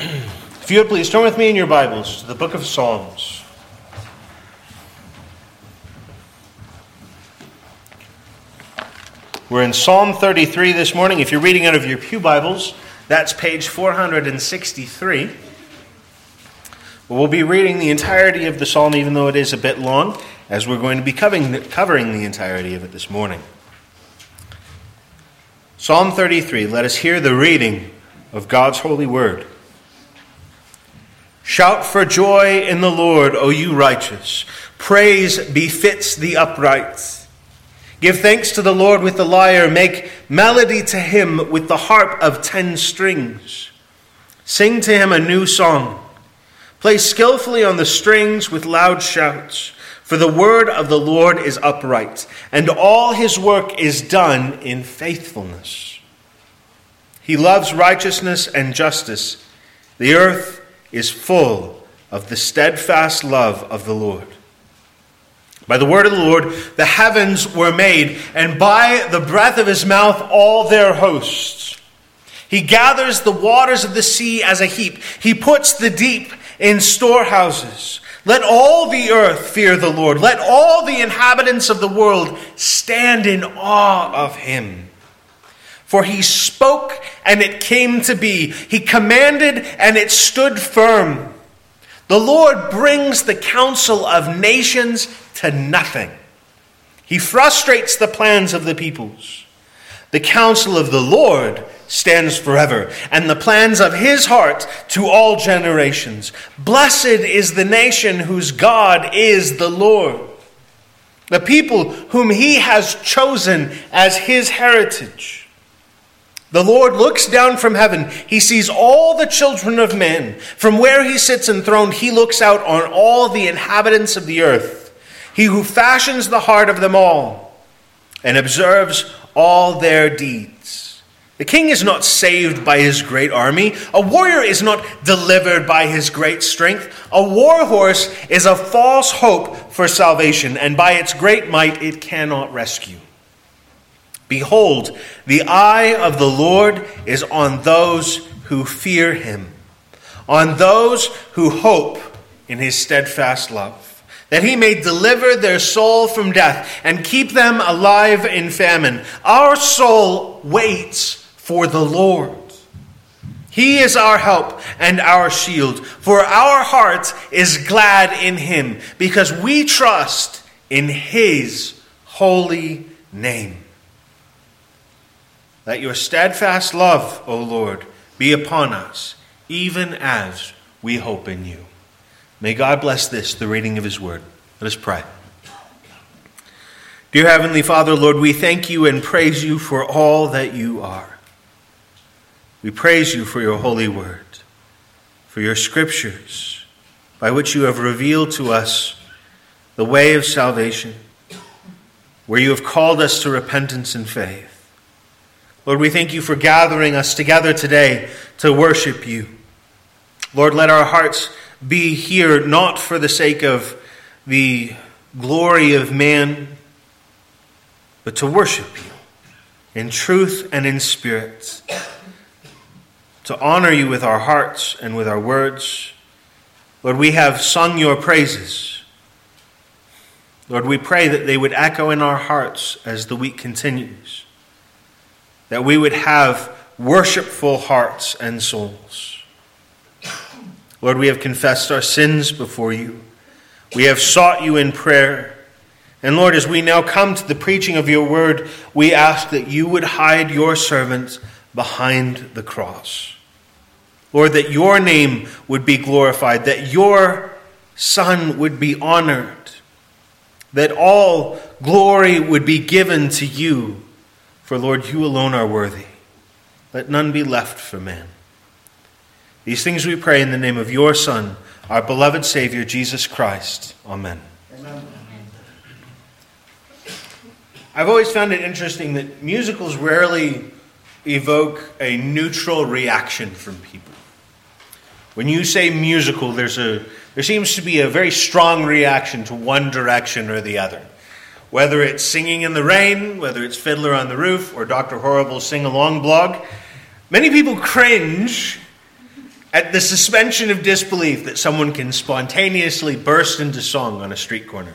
If you would please turn with me in your Bibles to the book of Psalms. We're in Psalm 33 this morning. If you're reading out of your pew Bibles, that's page 463. We'll be reading the entirety of the psalm, even though it is a bit long, as we're going to be covering the entirety of it this morning. Psalm 33, let us hear the reading of God's holy word. Shout for joy in the Lord, O you righteous. Praise befits the upright. Give thanks to the Lord with the lyre. Make melody to him with the harp of 10 strings. Sing to him a new song. Play skillfully on the strings with loud shouts. For the word of the Lord is upright, and all his work is done in faithfulness. He loves righteousness and justice. The earth is full of the steadfast love of the Lord. By the word of the Lord, the heavens were made, and by the breath of his mouth, all their hosts. He gathers the waters of the sea as a heap. He puts the deep in storehouses. Let all the earth fear the Lord. Let all the inhabitants of the world stand in awe of him. For he spoke, and it came to be. He commanded, and it stood firm. The Lord brings the counsel of nations to nothing. He frustrates the plans of the peoples. The counsel of the Lord stands forever, and the plans of his heart to all generations. Blessed is the nation whose God is the Lord, the people whom he has chosen as his heritage. The Lord looks down from heaven. He sees all the children of men. From where he sits enthroned, he looks out on all the inhabitants of the earth. He who fashions the heart of them all and observes all their deeds. The king is not saved by his great army. A warrior is not delivered by his great strength. A war horse is a false hope for salvation, and by its great might it cannot rescue. Behold, the eye of the Lord is on those who fear him, on those who hope in his steadfast love, that he may deliver their soul from death and keep them alive in famine. Our soul waits for the Lord. He is our help and our shield, for our heart is glad in him, because we trust in his holy name. Let your steadfast love, O Lord, be upon us, even as we hope in you. May God bless this, the reading of his word. Let us pray. Dear Heavenly Father, Lord, we thank you and praise you for all that you are. We praise you for your holy word, for your scriptures, by which you have revealed to us the way of salvation, where you have called us to repentance and faith. Lord, we thank you for gathering us together today to worship you. Lord, let our hearts be here not for the sake of the glory of man, but to worship you in truth and in spirit, to honor you with our hearts and with our words. Lord, we have sung your praises. Lord, we pray that they would echo in our hearts as the week continues, that we would have worshipful hearts and souls. Lord, we have confessed our sins before you. We have sought you in prayer. And Lord, as we now come to the preaching of your word, we ask that you would hide your servants behind the cross. Lord, that your name would be glorified, that your Son would be honored, that all glory would be given to you. For Lord, you alone are worthy. Let none be left for man. These things we pray in the name of your Son, our beloved Savior, Jesus Christ. Amen. Amen. I've always found it interesting that musicals rarely evoke a neutral reaction from people. When you say musical, there seems to be a very strong reaction to one direction or the other. Whether it's Singing in the Rain, whether it's Fiddler on the Roof, or Dr. Horrible's Sing-Along blog, many people cringe at the suspension of disbelief that someone can spontaneously burst into song on a street corner.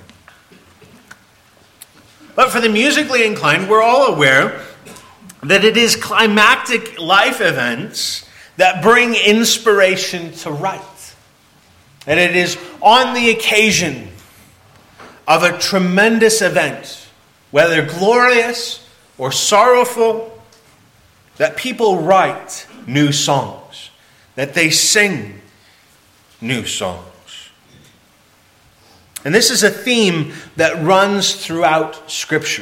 But for the musically inclined, we're all aware that it is climactic life events that bring inspiration to write. That it is on the occasion of a tremendous event, whether glorious or sorrowful, that people write new songs, that they sing new songs. And this is a theme that runs throughout Scripture.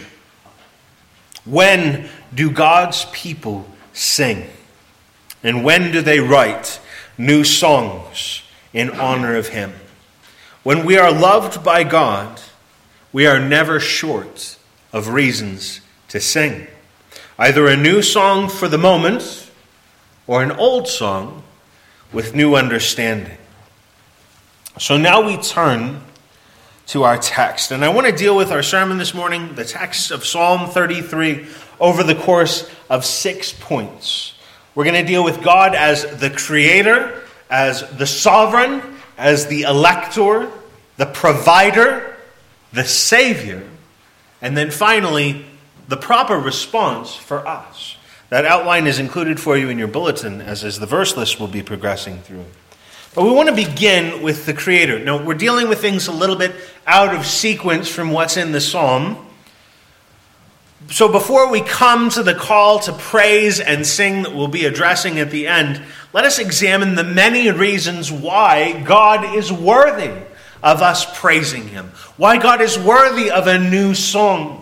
When do God's people sing? And when do they write new songs in honor of Him? When we are loved by God, we are never short of reasons to sing. Either a new song for the moment, or an old song with new understanding. So now we turn to our text. And I want to deal with our sermon this morning, the text of Psalm 33, over the course of 6 points. We're going to deal with God as the creator, as the sovereign, as the elector, the provider, the savior, and then finally, the proper response for us. That outline is included for you in your bulletin, as is the verse list we'll be progressing through. But we want to begin with the Creator. Now, we're dealing with things a little bit out of sequence from what's in the Psalm. So before we come to the call to praise and sing that we'll be addressing at the end, let us examine the many reasons why God is worthy of us praising Him. Why God is worthy of a new song.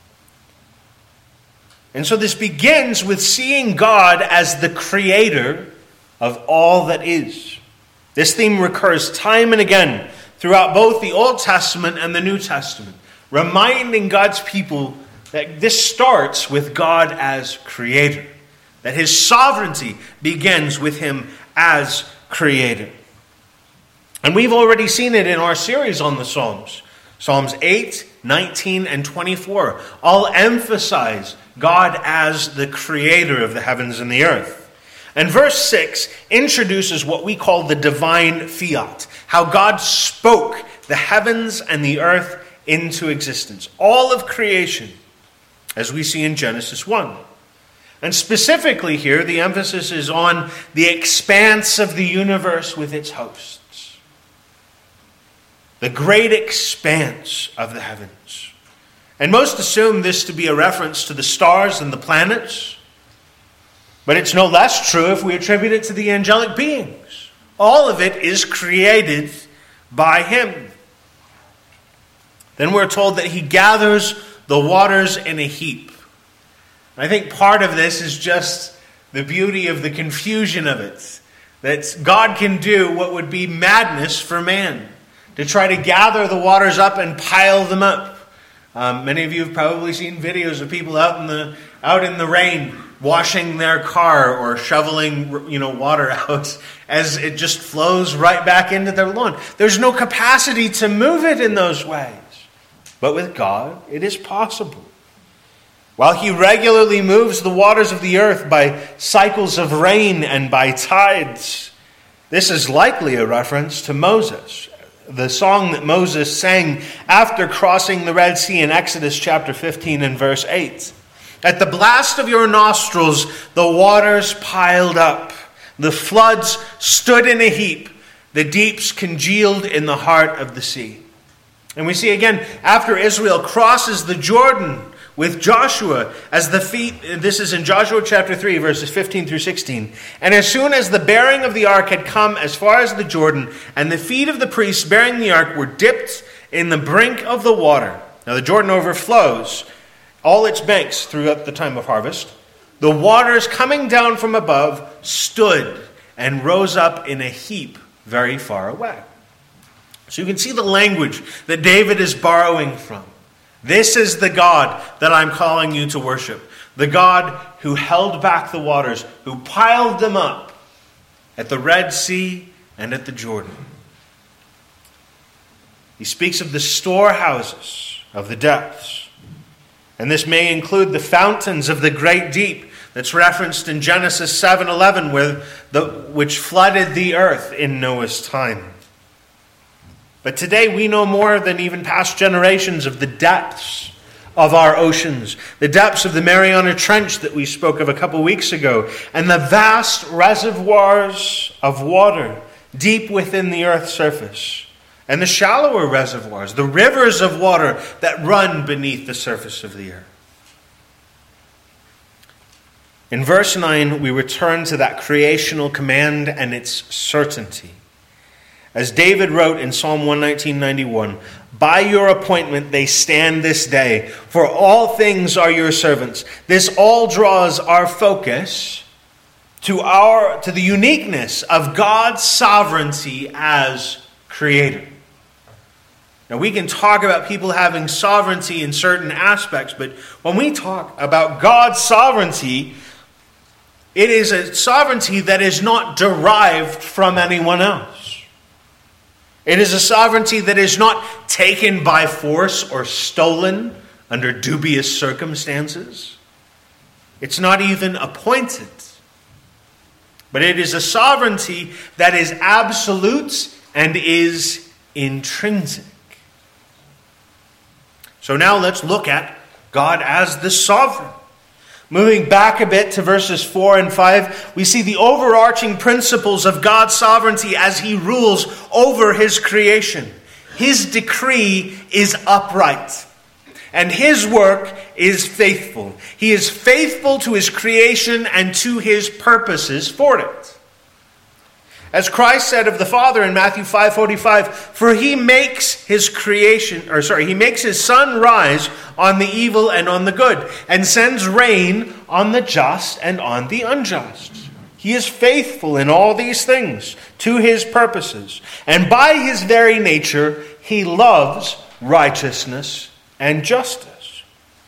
And so this begins with seeing God as the creator of all that is. This theme recurs time and again throughout both the Old Testament and the New Testament, reminding God's people that this starts with God as creator, that His sovereignty begins with Him as creator. And we've already seen it in our series on the Psalms. Psalms 8, 19, and 24 all emphasize God as the creator of the heavens and the earth. And verse 6 introduces what we call the divine fiat, how God spoke the heavens and the earth into existence. All of creation, as we see in Genesis 1. And specifically here, the emphasis is on the expanse of the universe with its hosts. The great expanse of the heavens. And most assume this to be a reference to the stars and the planets. But it's no less true if we attribute it to the angelic beings. All of it is created by Him. Then we're told that He gathers the waters in a heap. I think part of this is just the beauty of the confusion of it. That God can do what would be madness for man. To try to gather the waters up and pile them up. Many of you have probably seen videos of people out in the rain washing their car or shoveling, water out as it just flows right back into their lawn. There's no capacity to move it in those ways. But with God, it is possible. While He regularly moves the waters of the earth by cycles of rain and by tides, this is likely a reference to Moses. The song that Moses sang after crossing the Red Sea in Exodus chapter 15 and verse 8. At the blast of your nostrils, the waters piled up. The floods stood in a heap. The deeps congealed in the heart of the sea. And we see again, after Israel crosses the Jordan with Joshua, this is in Joshua chapter 3, verses 15 through 16. And as soon as the bearing of the ark had come as far as the Jordan, and the feet of the priests bearing the ark were dipped in the brink of the water. Now the Jordan overflows all its banks throughout the time of harvest. The waters coming down from above stood and rose up in a heap very far away. So you can see the language that David is borrowing from. This is the God that I'm calling you to worship. The God who held back the waters, who piled them up at the Red Sea and at the Jordan. He speaks of the storehouses of the depths. And this may include the fountains of the great deep that's referenced in Genesis 7:11, which flooded the earth in Noah's time. But today we know more than even past generations of the depths of our oceans, the depths of the Mariana Trench that we spoke of a couple weeks ago, and the vast reservoirs of water deep within the earth's surface, and the shallower reservoirs, the rivers of water that run beneath the surface of the earth. In verse 9, we return to that creational command and its certainty. As David wrote in Psalm 119:91, "By your appointment they stand this day, for all things are your servants." This all draws our focus to the uniqueness of God's sovereignty as creator. Now, we can talk about people having sovereignty in certain aspects, but when we talk about God's sovereignty, it is a sovereignty that is not derived from anyone else. It is a sovereignty that is not taken by force or stolen under dubious circumstances. It's not even appointed. But it is a sovereignty that is absolute and is intrinsic. So now let's look at God as the sovereign. Moving back a bit to verses 4 and 5, we see the overarching principles of God's sovereignty as he rules over his creation. His decree is upright, and his work is faithful. He is faithful to his creation and to his purposes for it. As Christ said of the Father in Matthew 5:45, "For he makes his sun rise on the evil and on the good, and sends rain on the just and on the unjust." He is faithful in all these things to his purposes. And by his very nature, he loves righteousness and justice.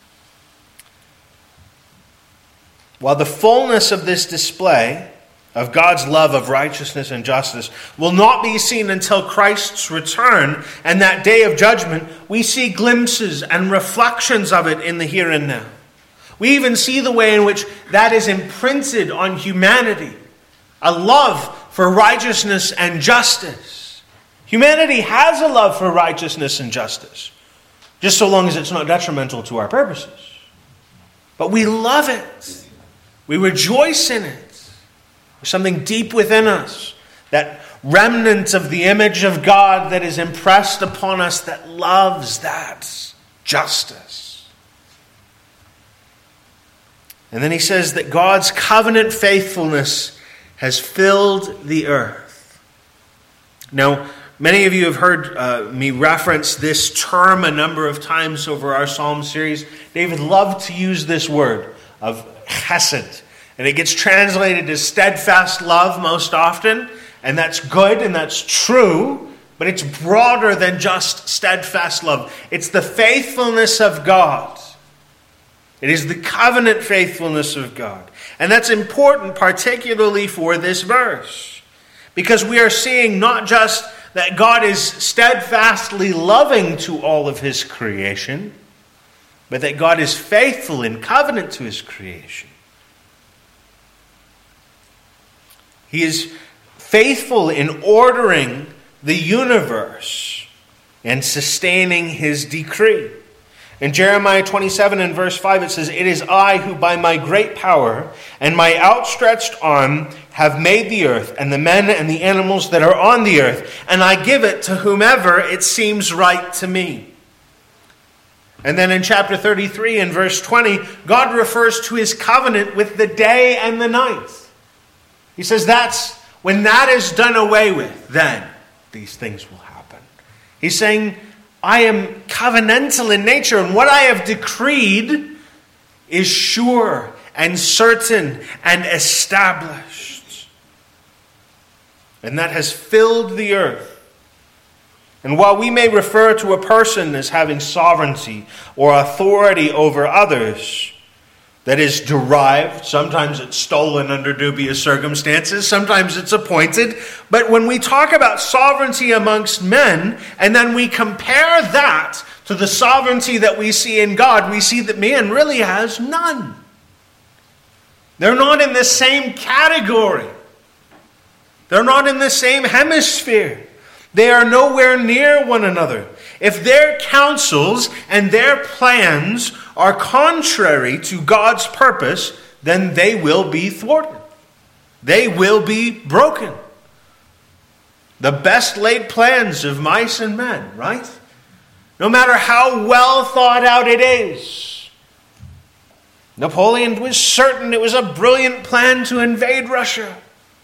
While the fullness of this display of God's love of righteousness and justice will not be seen until Christ's return and that day of judgment, we see glimpses and reflections of it in the here and now. We even see the way in which that is imprinted on humanity, a love for righteousness and justice. Humanity has a love for righteousness and justice, just so long as it's not detrimental to our purposes. But we love it. We rejoice in it. There's something deep within us, that remnant of the image of God that is impressed upon us that loves that justice. And then he says that God's covenant faithfulness has filled the earth. Now, many of you have heard me reference this term a number of times over our Psalm series. David loved to use this word of chesed. And it gets translated as steadfast love most often. And that's good and that's true. But it's broader than just steadfast love. It's the faithfulness of God. It is the covenant faithfulness of God. And that's important particularly for this verse. Because we are seeing not just that God is steadfastly loving to all of his creation, but that God is faithful in covenant to his creation. He is faithful in ordering the universe and sustaining his decree. In Jeremiah 27 and verse 5 it says, "It is I who by my great power and my outstretched arm have made the earth and the men and the animals that are on the earth, and I give it to whomever it seems right to me." And then in chapter 33 and verse 20, God refers to his covenant with the day and the night. He says that's when that is done away with, then these things will happen. He's saying, I am covenantal in nature, and what I have decreed is sure and certain and established. And that has filled the earth. And while we may refer to a person as having sovereignty or authority over others, that is derived, sometimes it's stolen under dubious circumstances, sometimes it's appointed. But when we talk about sovereignty amongst men, and then we compare that to the sovereignty that we see in God, we see that man really has none. They're not in the same category. They're not in the same hemisphere. They are nowhere near one another. If their counsels and their plans are contrary to God's purpose, then they will be thwarted. They will be broken. The best laid plans of mice and men, right? No matter how well thought out it is. Napoleon was certain it was a brilliant plan to invade Russia.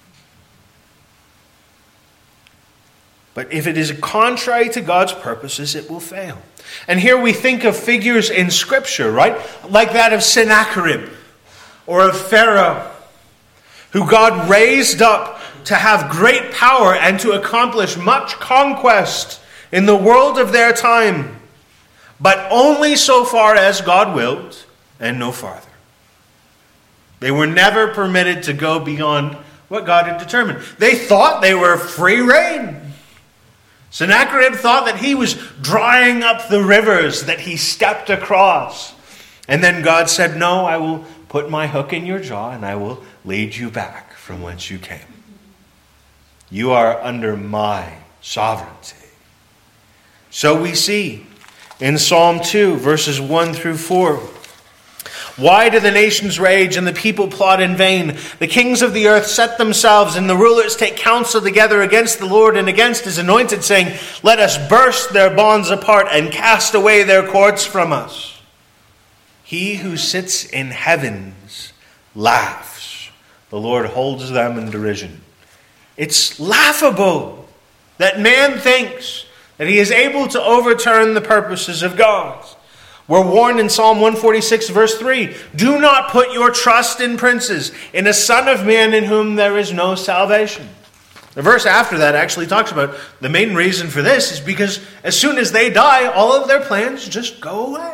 But if it is contrary to God's purposes, it will fail. And here we think of figures in Scripture, right? Like that of Sennacherib or of Pharaoh, who God raised up to have great power and to accomplish much conquest in the world of their time, but only so far as God willed and no farther. They were never permitted to go beyond what God had determined. They thought they were free reign. Sennacherib thought that he was drying up the rivers that he stepped across. And then God said, no, I will put my hook in your jaw and I will lead you back from whence you came. You are under my sovereignty. So we see in Psalm 2, verses 1 through 4. Why do the nations rage and the people plot in vain? The kings of the earth set themselves and the rulers take counsel together against the Lord and against his anointed, saying, let us burst their bonds apart and cast away their cords from us. He who sits in heavens laughs. The Lord holds them in derision. It's laughable that man thinks that he is able to overturn the purposes of God. We're warned in Psalm 146, verse 3, do not put your trust in princes, in a son of man in whom there is no salvation. The verse after that actually talks about the main reason for this is because as soon as they die, all of their plans just go away.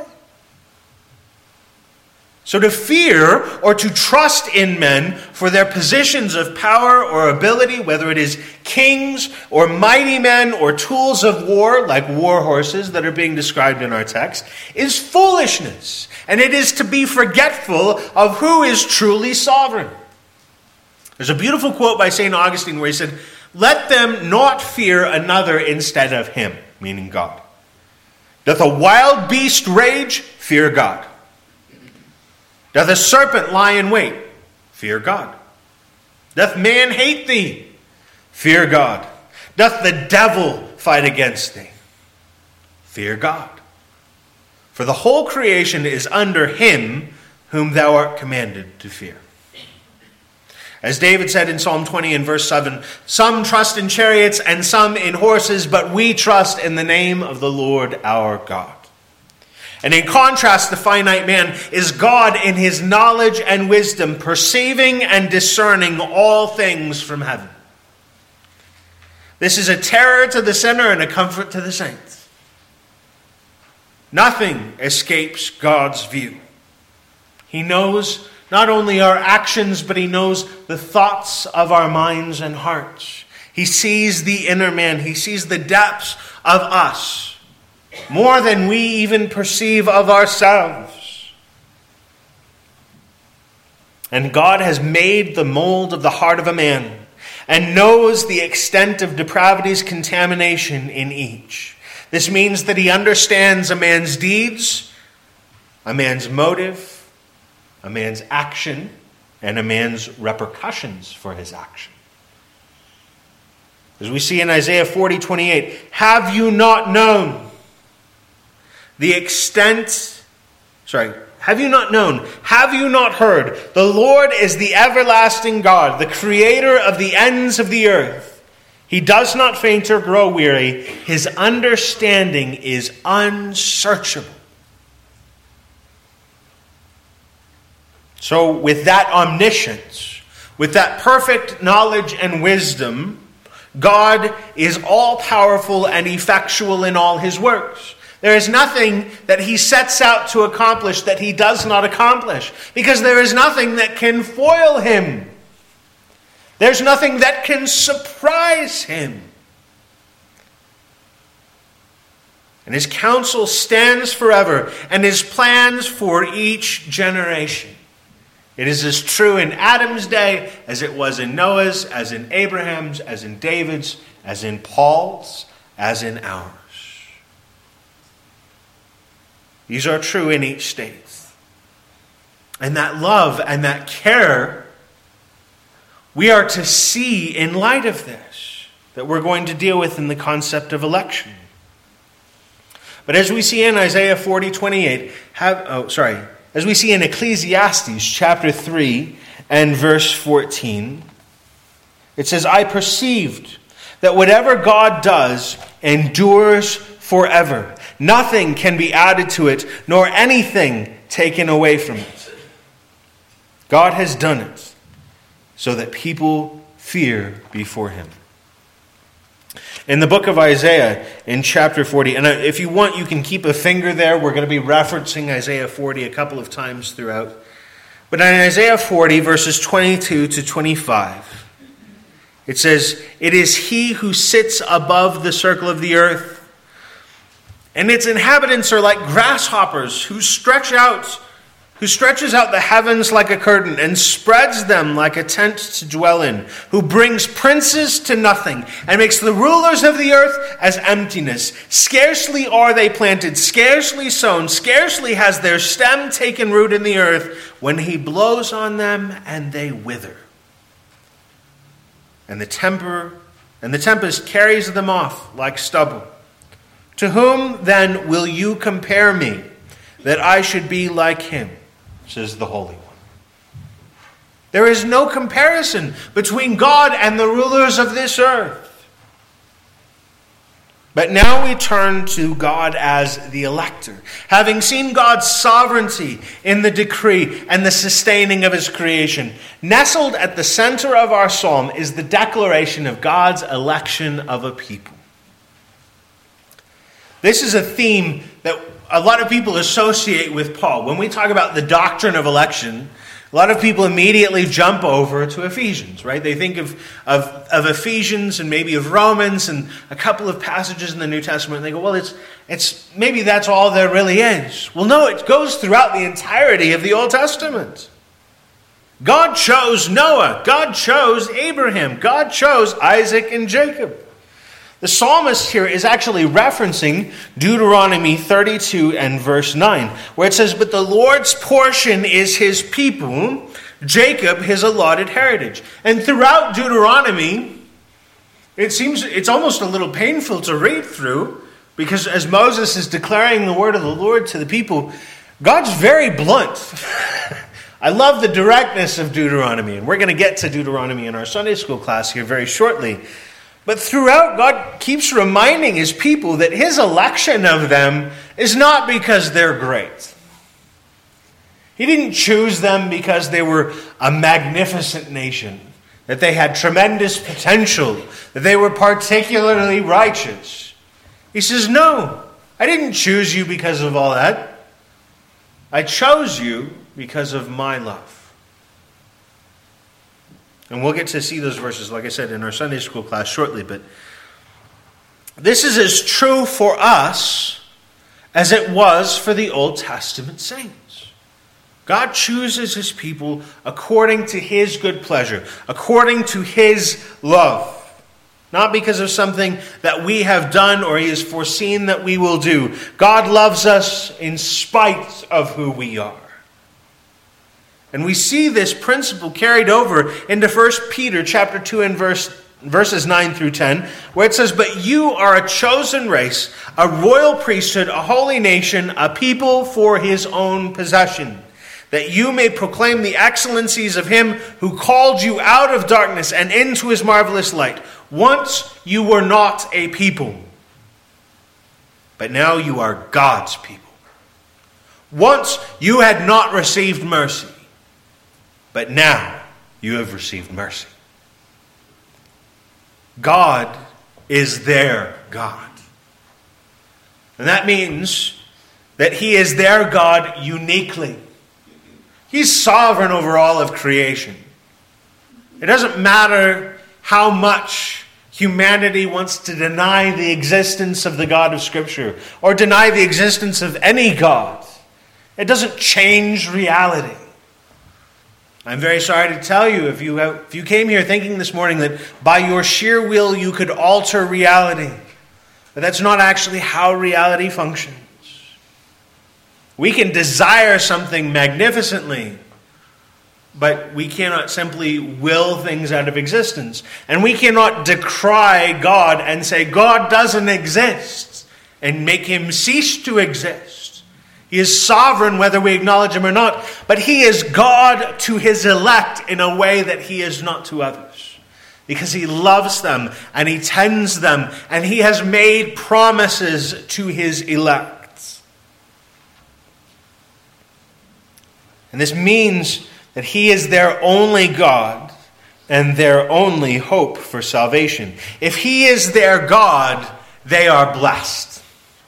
So to fear or to trust in men for their positions of power or ability, whether it is kings or mighty men or tools of war, like war horses that are being described in our text, is foolishness. And it is to be forgetful of who is truly sovereign. There's a beautiful quote by St. Augustine where he said, let them not fear another instead of him, meaning God. Doth a wild beast rage? Fear God. Doth a serpent lie in wait? Fear God. Doth man hate thee? Fear God. Doth the devil fight against thee? Fear God. For the whole creation is under him whom thou art commanded to fear. As David said in Psalm 20 and verse 7, some trust in chariots and some in horses, but we trust in the name of the Lord our God. And in contrast, the finite man is God in his knowledge and wisdom, perceiving and discerning all things from heaven. This is a terror to the sinner and a comfort to the saints. Nothing escapes God's view. He knows not only our actions, but he knows the thoughts of our minds and hearts. He sees the inner man. He sees the depths of us. More than we even perceive of ourselves. And God has made the mold of the heart of a man and knows the extent of depravity's contamination in each. This means that he understands a man's deeds, a man's motive, a man's action, and a man's repercussions for his action. As we see in Isaiah 40:28, have you not known? Have you not known? Have you not heard? The Lord is the everlasting God, the creator of the ends of the earth. He does not faint or grow weary. His understanding is unsearchable. So with that omniscience, with that perfect knowledge and wisdom, God is all-powerful and effectual in all his works. There is nothing that he sets out to accomplish that he does not accomplish, because there is nothing that can foil him. There's nothing that can surprise him. And his counsel stands forever, and his plans for each generation. It is as true in Adam's day as it was in Noah's, as in Abraham's, as in David's, as in Paul's, as in ours. These are true in each state. And that love and that care we are to see in light of this, that we're going to deal with in the concept of election. But as we see in Isaiah 40:28, as we see in Ecclesiastes chapter 3 and verse 14, it says, I perceived that whatever God does endures forever. Nothing can be added to it, nor anything taken away from it. God has done it so that people fear before him. In the book of Isaiah, in chapter 40, and if you want, you can keep a finger there. We're going to be referencing Isaiah 40 a couple of times throughout. But in Isaiah 40, verses 22 to 25, it says, it is he who sits above the circle of the earth, and its inhabitants are like grasshoppers who stretches out the heavens like a curtain and spreads them like a tent to dwell in, who brings princes to nothing and makes the rulers of the earth as emptiness. Scarcely are they planted, scarcely sown, scarcely has their stem taken root in the earth, when he blows on them and they wither. And the tempest carries them off like stubble. To whom then will you compare me, that I should be like him? Says the Holy One. There is no comparison between God and the rulers of this earth. But now we turn to God as the elector. Having seen God's sovereignty in the decree and the sustaining of his creation, nestled at the center of our psalm is the declaration of God's election of a people. This is a theme that a lot of people associate with Paul. When we talk about the doctrine of election, a lot of people immediately jump over to Ephesians, right? They think of Ephesians and maybe of Romans and a couple of passages in the New Testament. And they go, well, it's maybe that's all there really is. Well, no, it goes throughout the entirety of the Old Testament. God chose Noah. God chose Abraham. God chose Isaac and Jacob. The psalmist here is actually referencing Deuteronomy 32 and verse 9, where it says, but the Lord's portion is his people, Jacob his allotted heritage. And throughout Deuteronomy, it's almost a little painful to read through, because as Moses is declaring the word of the Lord to the people, God's very blunt. I love the directness of Deuteronomy, and we're going to get to Deuteronomy in our Sunday school class here very shortly. But throughout, God keeps reminding his people that his election of them is not because they're great. He didn't choose them because they were a magnificent nation, that they had tremendous potential, that they were particularly righteous. He says, no, I didn't choose you because of all that. I chose you because of my love. And we'll get to see those verses, like I said, in our Sunday school class shortly. But this is as true for us as it was for the Old Testament saints. God chooses his people according to his good pleasure, according to his love. Not because of something that we have done or he has foreseen that we will do. God loves us in spite of who we are. And we see this principle carried over into 1 Peter chapter 2 and verses 9 through 10, where it says, but you are a chosen race, a royal priesthood, a holy nation, a people for his own possession, that you may proclaim the excellencies of him who called you out of darkness and into his marvelous light. Once you were not a people, but now you are God's people. Once you had not received mercy, but now you have received mercy. God is their God. And that means that he is their God uniquely. He's sovereign over all of creation. It doesn't matter how much humanity wants to deny the existence of the God of Scripture or deny the existence of any God. It doesn't change reality. I'm very sorry to tell you, if you came here thinking this morning that by your sheer will you could alter reality, but that's not actually how reality functions. We can desire something magnificently, but we cannot simply will things out of existence. And we cannot decry God and say God doesn't exist and make him cease to exist. He is sovereign whether we acknowledge him or not, but he is God to his elect in a way that he is not to others. Because he loves them and he tends them and he has made promises to his elect. And this means that he is their only God and their only hope for salvation. If he is their God, they are blessed.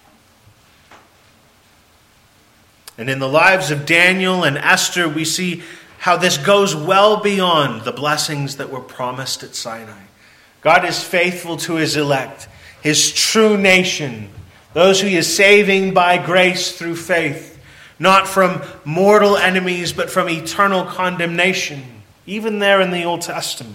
And in the lives of Daniel and Esther, we see how this goes well beyond the blessings that were promised at Sinai. God is faithful to his elect, his true nation, those who he is saving by grace through faith. Not from mortal enemies, but from eternal condemnation, even there in the Old Testament.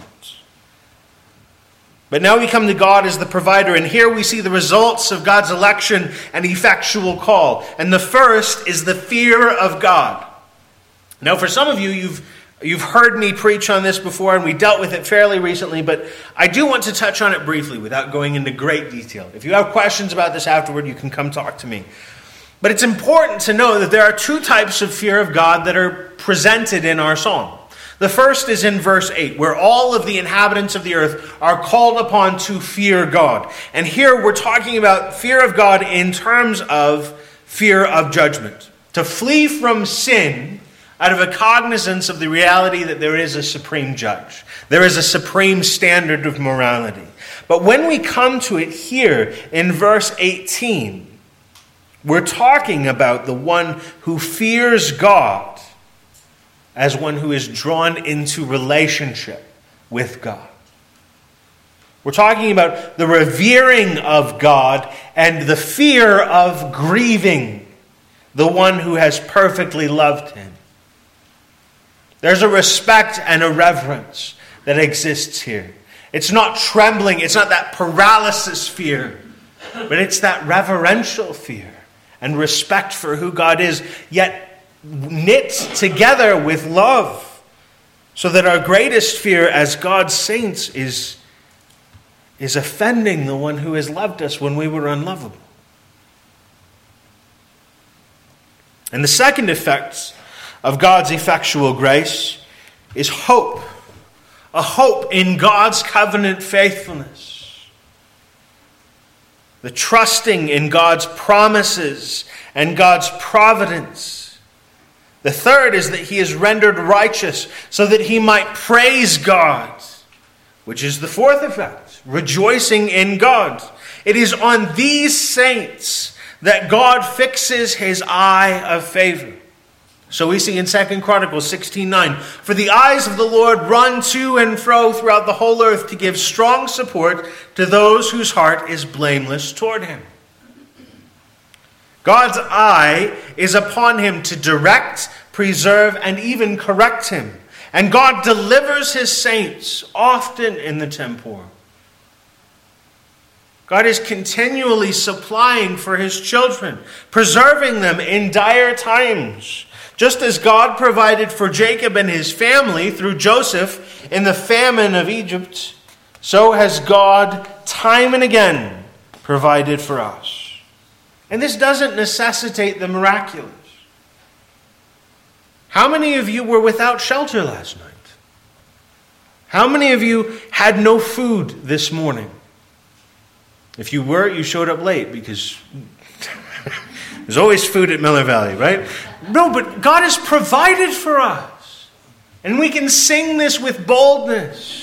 But now we come to God as the provider, and here we see the results of God's election and effectual call. And the first is the fear of God. Now, for some of you, you've heard me preach on this before, and we dealt with it fairly recently, but I do want to touch on it briefly without going into great detail. If you have questions about this afterward, you can come talk to me. But it's important to know that there are two types of fear of God that are presented in our psalm. The first is in verse 8, where all of the inhabitants of the earth are called upon to fear God. And here we're talking about fear of God in terms of fear of judgment. To flee from sin out of a cognizance of the reality that there is a supreme judge. There is a supreme standard of morality. But when we come to it here in verse 18, we're talking about the one who fears God as one who is drawn into relationship with God. We're talking about the revering of God and the fear of grieving the one who has perfectly loved him. There's a respect and a reverence that exists here. It's not trembling, it's not that paralysis fear, but it's that reverential fear and respect for who God is, yet knit together with love, so that our greatest fear as God's saints is offending the one who has loved us when we were unlovable. And the second effect of God's effectual grace is hope. A hope in God's covenant faithfulness. The trusting in God's promises and God's providence. The third is that he is rendered righteous so that he might praise God, which is the fourth effect, rejoicing in God. It is on these saints that God fixes his eye of favor. So we see in 2 Chronicles 16:9, "For the eyes of the Lord run to and fro throughout the whole earth to give strong support to those whose heart is blameless toward him." God's eye is upon him to direct, preserve, and even correct him. And God delivers his saints often in the temporal. God is continually supplying for his children, preserving them in dire times. Just as God provided for Jacob and his family through Joseph in the famine of Egypt, so has God time and again provided for us. And this doesn't necessitate the miraculous. How many of you were without shelter last night? How many of you had no food this morning? If you were, you showed up late because there's always food at Miller Valley, right? No, but God has provided for us. And we can sing this with boldness.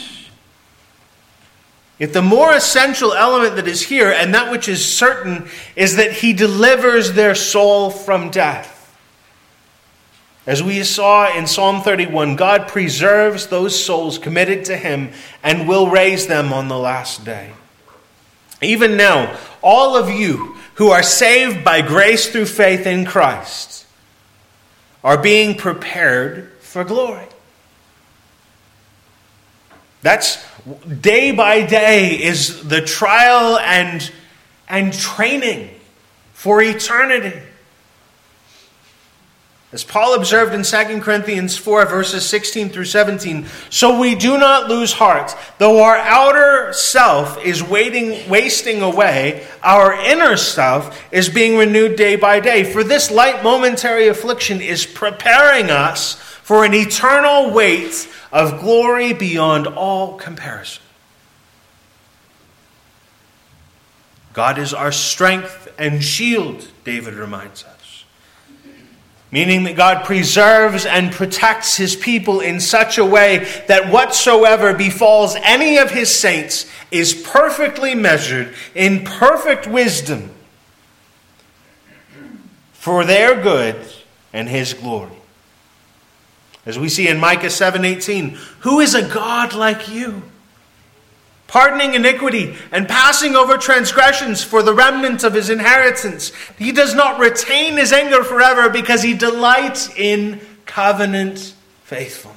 Yet the more essential element that is here, and that which is certain, is that he delivers their soul from death. As we saw in Psalm 31, God preserves those souls committed to him and will raise them on the last day. Even now, all of you who are saved by grace through faith in Christ are being prepared for glory. That's day by day is the trial and training for eternity. As Paul observed in 2 Corinthians 4, verses 16 through 17, so we do not lose heart. Though our outer self is wasting away, our inner self is being renewed day by day. For this light momentary affliction is preparing us for an eternal weight of glory beyond all comparison. God is our strength and shield, David reminds us. Meaning that God preserves and protects his people in such a way that whatsoever befalls any of his saints is perfectly measured in perfect wisdom for their good and his glory. As we see in Micah 7:18, who is a God like you? Pardoning iniquity and passing over transgressions for the remnant of his inheritance. He does not retain his anger forever because he delights in covenant faithfulness.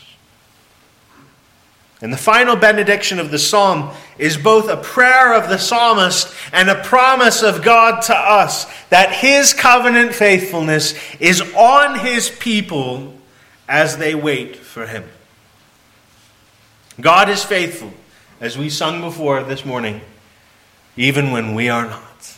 And the final benediction of the psalm is both a prayer of the psalmist and a promise of God to us that his covenant faithfulness is on his people as they wait for him. God is faithful, as we sung before this morning, even when we are not.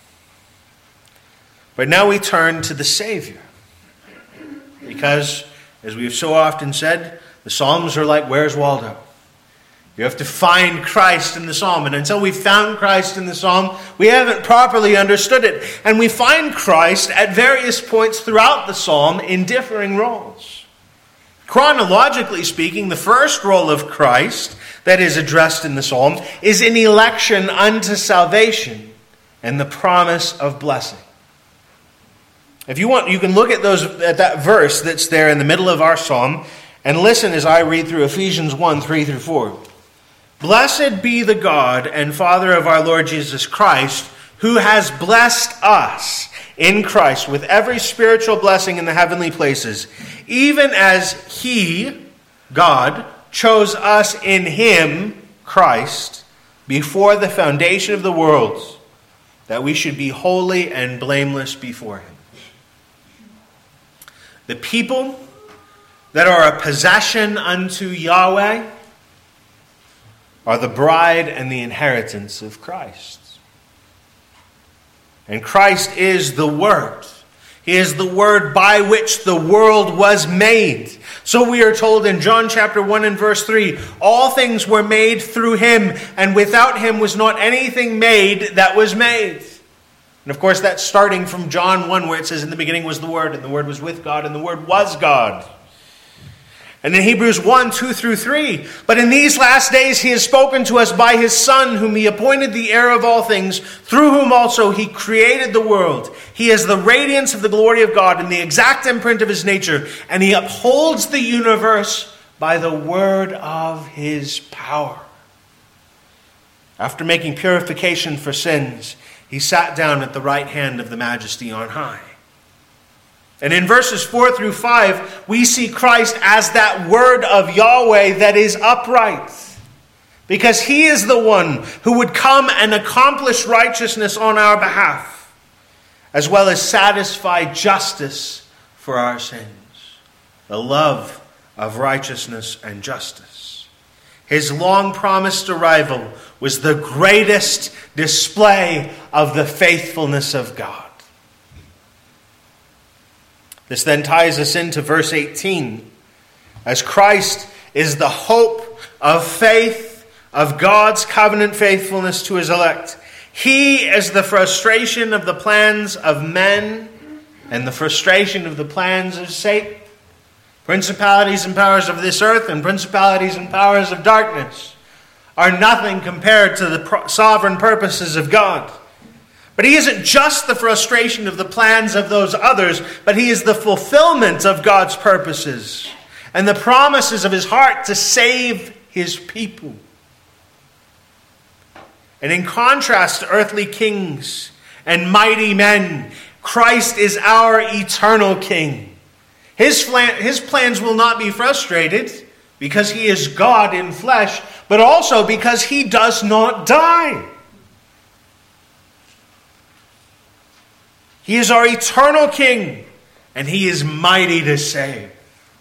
But now we turn to the Savior. Because, as we have so often said, the Psalms are like Where's Waldo? You have to find Christ in the Psalm. And until we've found Christ in the Psalm, we haven't properly understood it. And we find Christ at various points throughout the Psalm in differing roles. Chronologically speaking, the first role of Christ that is addressed in the psalm is in election unto salvation and the promise of blessing. If you want, you can look at that verse that's there in the middle of our psalm and listen as I read through Ephesians 1, 3 through 4. Blessed be the God and Father of our Lord Jesus Christ, who has blessed us in Christ with every spiritual blessing in the heavenly places, even as he, God, chose us in him, Christ, before the foundation of the world, that we should be holy and blameless before him. The people that are a possession unto Yahweh are the bride and the inheritance of Christ. And Christ is the Word. He is the Word by which the world was made. So we are told in John chapter 1 and verse 3, all things were made through him, and without him was not anything made that was made. And of course that's starting from John 1 where it says, in the beginning was the Word, and the Word was with God, and the Word was God. And in Hebrews 1, 2 through 3, but in these last days he has spoken to us by his Son, whom he appointed the heir of all things, through whom also he created the world. He is the radiance of the glory of God and the exact imprint of his nature, and he upholds the universe by the word of his power. After making purification for sins, he sat down at the right hand of the Majesty on high. And in verses 4 through 5, we see Christ as that word of Yahweh that is upright. Because he is the one who would come and accomplish righteousness on our behalf, as well as satisfy justice for our sins. The love of righteousness and justice. His long-promised arrival was the greatest display of the faithfulness of God. This then ties us into verse 18. As Christ is the hope of faith, of God's covenant faithfulness to his elect. He is the frustration of the plans of men and the frustration of the plans of Satan. Principalities and powers of this earth and principalities and powers of darkness are nothing compared to the sovereign purposes of God. But he isn't just the frustration of the plans of those others, but he is the fulfillment of God's purposes and the promises of his heart to save his people. And in contrast to earthly kings and mighty men, Christ is our eternal King. His plans will not be frustrated because he is God in flesh, but also because he does not die. He is our eternal King, and he is mighty to save.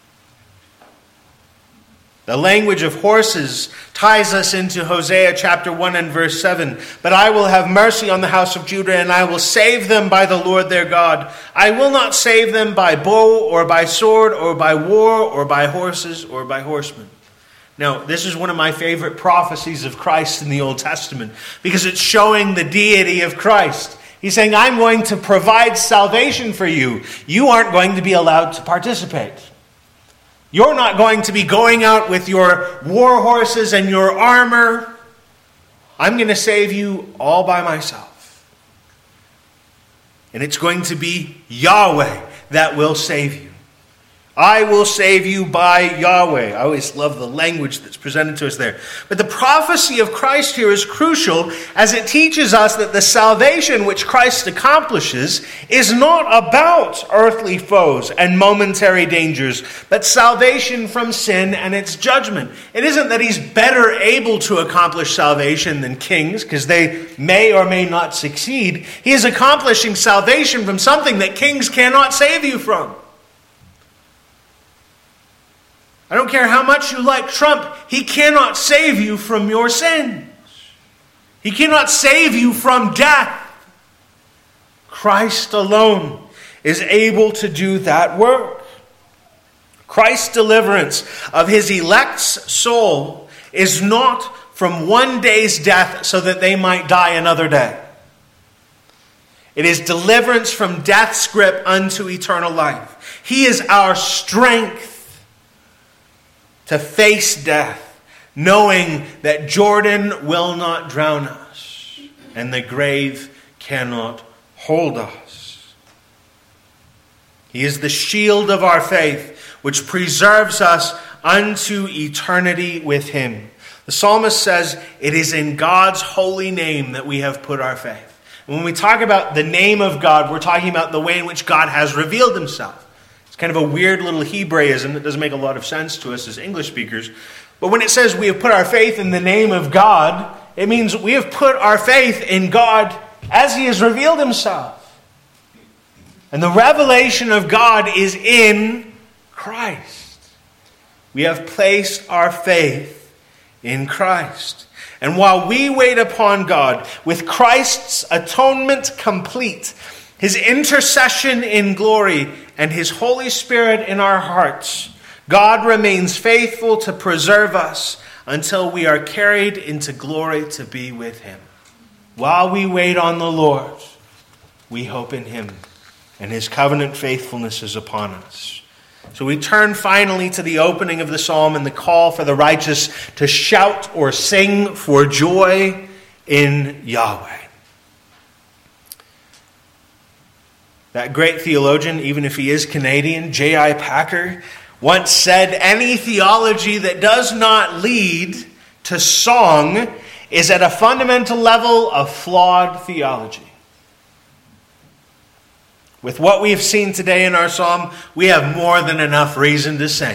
The language of horses ties us into Hosea chapter 1 and verse 7. But I will have mercy on the house of Judah, and I will save them by the Lord their God. I will not save them by bow or by sword or by war or by horses or by horsemen. Now, this is one of my favorite prophecies of Christ in the Old Testament because it's showing the deity of Christ. He's saying, I'm going to provide salvation for you. You aren't going to be allowed to participate. You're not going to be going out with your war horses and your armor. I'm going to save you all by myself. And it's going to be Yahweh that will save you. I will save you by Yahweh. I always love the language that's presented to us there. But the prophecy of Christ here is crucial as it teaches us that the salvation which Christ accomplishes is not about earthly foes and momentary dangers, but salvation from sin and its judgment. It isn't that he's better able to accomplish salvation than kings, because they may or may not succeed. He is accomplishing salvation from something that kings cannot save you from. I don't care how much you like Trump, he cannot save you from your sins. He cannot save you from death. Christ alone is able to do that work. Christ's deliverance of his elect's soul is not from one day's death so that they might die another day. It is deliverance from death's grip unto eternal life. He is our strength to face death, knowing that Jordan will not drown us and the grave cannot hold us. He is the shield of our faith, which preserves us unto eternity with him. The psalmist says, it is in God's holy name that we have put our faith. And when we talk about the name of God, we're talking about the way in which God has revealed himself. Kind of a weird little Hebraism that doesn't make a lot of sense to us as English speakers. But when it says we have put our faith in the name of God, it means we have put our faith in God as he has revealed himself. And the revelation of God is in Christ. We have placed our faith in Christ. And while we wait upon God, with Christ's atonement complete, his intercession in glory, and his Holy Spirit in our hearts, God remains faithful to preserve us until we are carried into glory to be with him. While we wait on the Lord, we hope in him, and his covenant faithfulness is upon us. So we turn finally to the opening of the psalm and the call for the righteous to shout or sing for joy in Yahweh. That great theologian, even if he is Canadian, J.I. Packer, once said, any theology that does not lead to song is at a fundamental level of flawed theology. With what we have seen today in our psalm, we have more than enough reason to sing.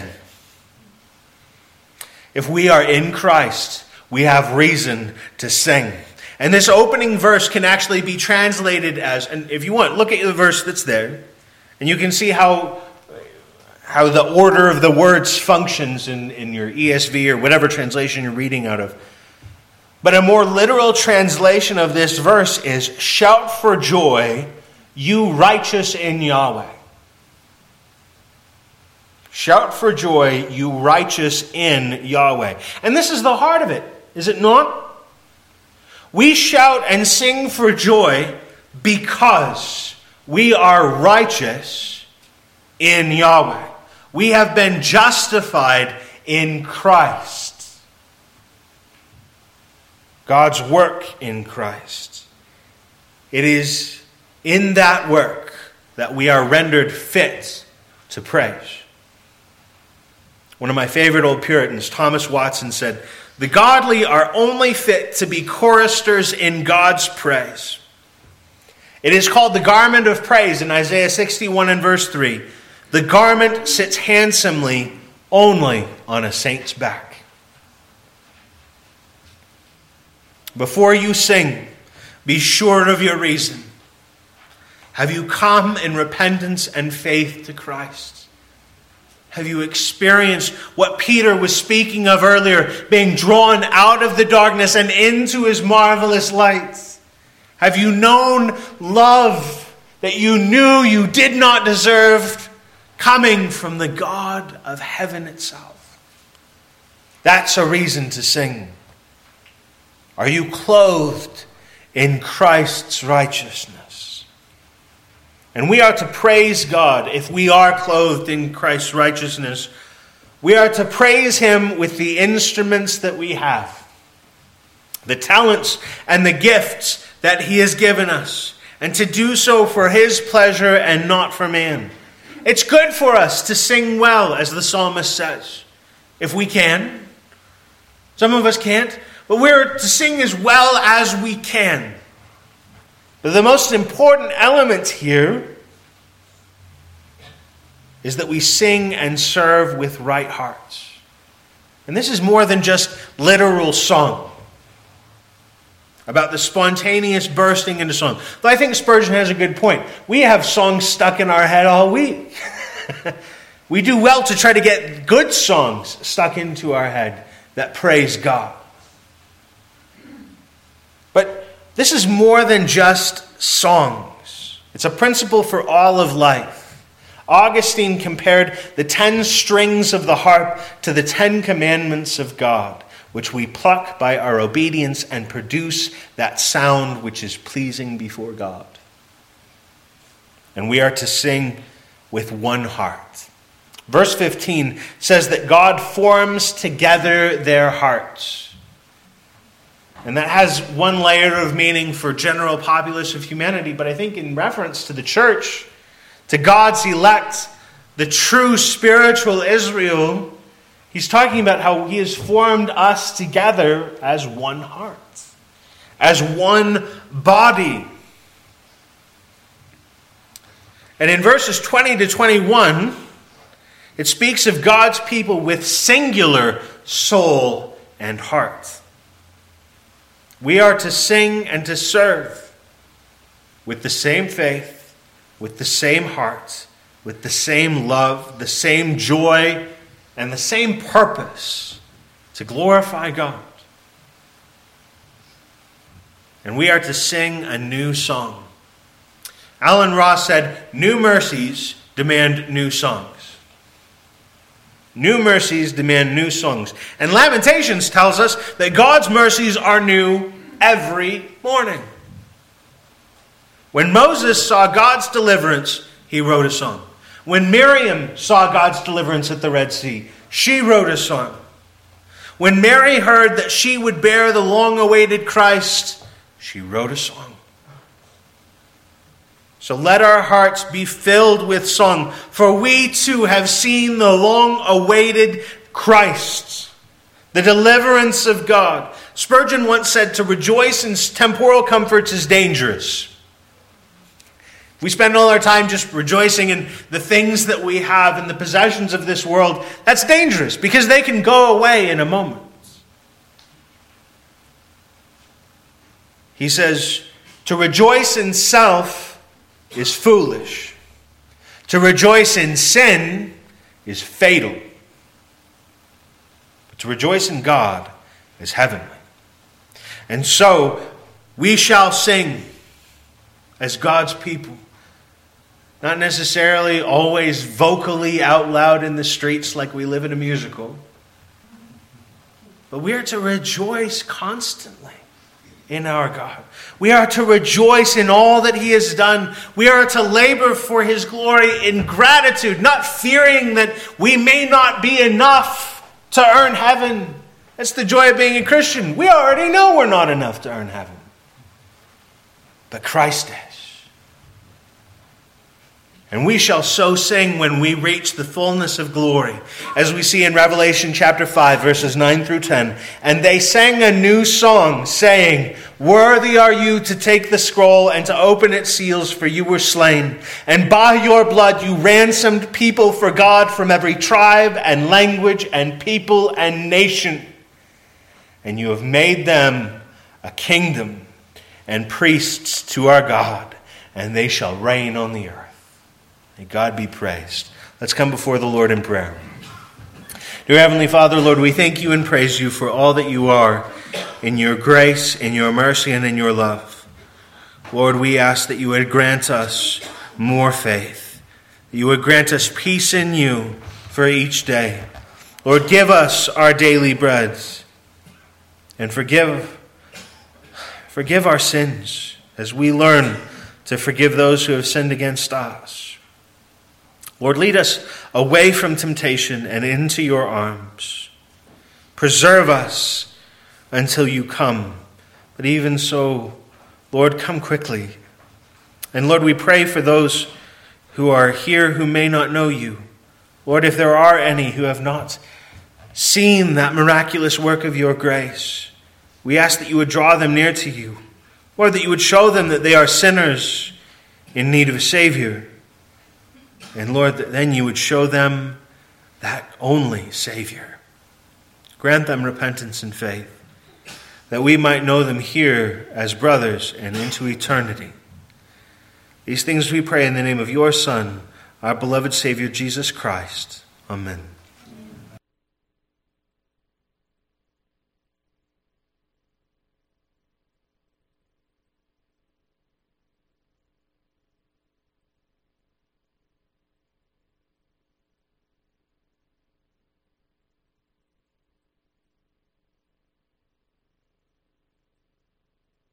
If we are in Christ, we have reason to sing. And this opening verse can actually be translated as, and if you want, look at the verse that's there, and you can see how the order of the words functions in your ESV or whatever translation you're reading out of. But a more literal translation of this verse is, shout for joy, you righteous in Yahweh. Shout for joy, you righteous in Yahweh. And this is the heart of it, is it not? We shout and sing for joy because we are righteous in Yahweh. We have been justified in Christ. God's work in Christ. It is in that work that we are rendered fit to praise. One of my favorite old Puritans, Thomas Watson, said, the godly are only fit to be choristers in God's praise. It is called the garment of praise in Isaiah 61 and verse 3. The garment sits handsomely only on a saint's back. Before you sing, be sure of your reason. Have you come in repentance and faith to Christ? Have you experienced what Peter was speaking of earlier, being drawn out of the darkness and into his marvelous light? Have you known love that you knew you did not deserve, coming from the God of heaven itself? That's a reason to sing. Are you clothed in Christ's righteousness? And we are to praise God if we are clothed in Christ's righteousness. We are to praise Him with the instruments that we have, the talents and the gifts that He has given us, and to do so for His pleasure and not for man. It's good for us to sing well, as the psalmist says, if we can. Some of us can't, but we're to sing as well as we can. But the most important element here is that we sing and serve with right hearts. And this is more than just literal song, about the spontaneous bursting into song. Though I think Spurgeon has a good point. We have songs stuck in our head all week. We do well to try to get good songs stuck into our head that praise God. But this is more than just songs. It's a principle for all of life. Augustine compared the 10 strings of the harp to the 10 commandments of God, which we pluck by our obedience and produce that sound which is pleasing before God. And we are to sing with one heart. Verse 15 says that God forms together their hearts. And that has one layer of meaning for general populace of humanity, but I think in reference to the church, to God's elect, the true spiritual Israel, He's talking about how He has formed us together as one heart, as one body. And in verses 20 to 21, it speaks of God's people with singular soul and heart. We are to sing and to serve with the same faith, with the same heart, with the same love, the same joy, and the same purpose to glorify God. And we are to sing a new song. Alan Ross said, "New mercies demand new songs." New mercies demand new songs. And Lamentations tells us that God's mercies are new every morning. When Moses saw God's deliverance, he wrote a song. When Miriam saw God's deliverance at the Red Sea, she wrote a song. When Mary heard that she would bear the long-awaited Christ, she wrote a song. So let our hearts be filled with song, for we too have seen the long-awaited Christ, the deliverance of God. Spurgeon once said, to rejoice in temporal comforts is dangerous. We spend all our time just rejoicing in the things that we have and the possessions of this world. That's dangerous because they can go away in a moment. He says, to rejoice in self is foolish. To rejoice in sin is fatal. But to rejoice in God is heavenly. And so we shall sing as God's people. Not necessarily always vocally out loud in the streets like we live in a musical. But we are to rejoice constantly in our God. We are to rejoice in all that He has done. We are to labor for His glory in gratitude, not fearing that we may not be enough to earn heaven. That's the joy of being a Christian. We already know we're not enough to earn heaven. But Christ is. And we shall so sing when we reach the fullness of glory, as we see in Revelation chapter 5, verses 9 through 10. And they sang a new song, saying, "Worthy are you to take the scroll and to open its seals, for you were slain. And by your blood you ransomed people for God from every tribe and language and people and nation. And you have made them a kingdom and priests to our God, and they shall reign on the earth." May God be praised. Let's come before the Lord in prayer. Dear Heavenly Father, Lord, we thank you and praise you for all that you are in your grace, in your mercy, and in your love. Lord, we ask that you would grant us more faith, that you would grant us peace in you for each day. Lord, give us our daily bread, and forgive our sins as we learn to forgive those who have sinned against us. Lord, lead us away from temptation and into your arms. Preserve us until you come. But even so, Lord, come quickly. And Lord, we pray for those who are here who may not know you. Lord, if there are any who have not seen that miraculous work of your grace, we ask that you would draw them near to you. Lord, that you would show them that they are sinners in need of a Savior. And Lord, that then you would show them that only Savior. Grant them repentance and faith, that we might know them here as brothers and into eternity. These things we pray in the name of your Son, our beloved Savior, Jesus Christ. Amen.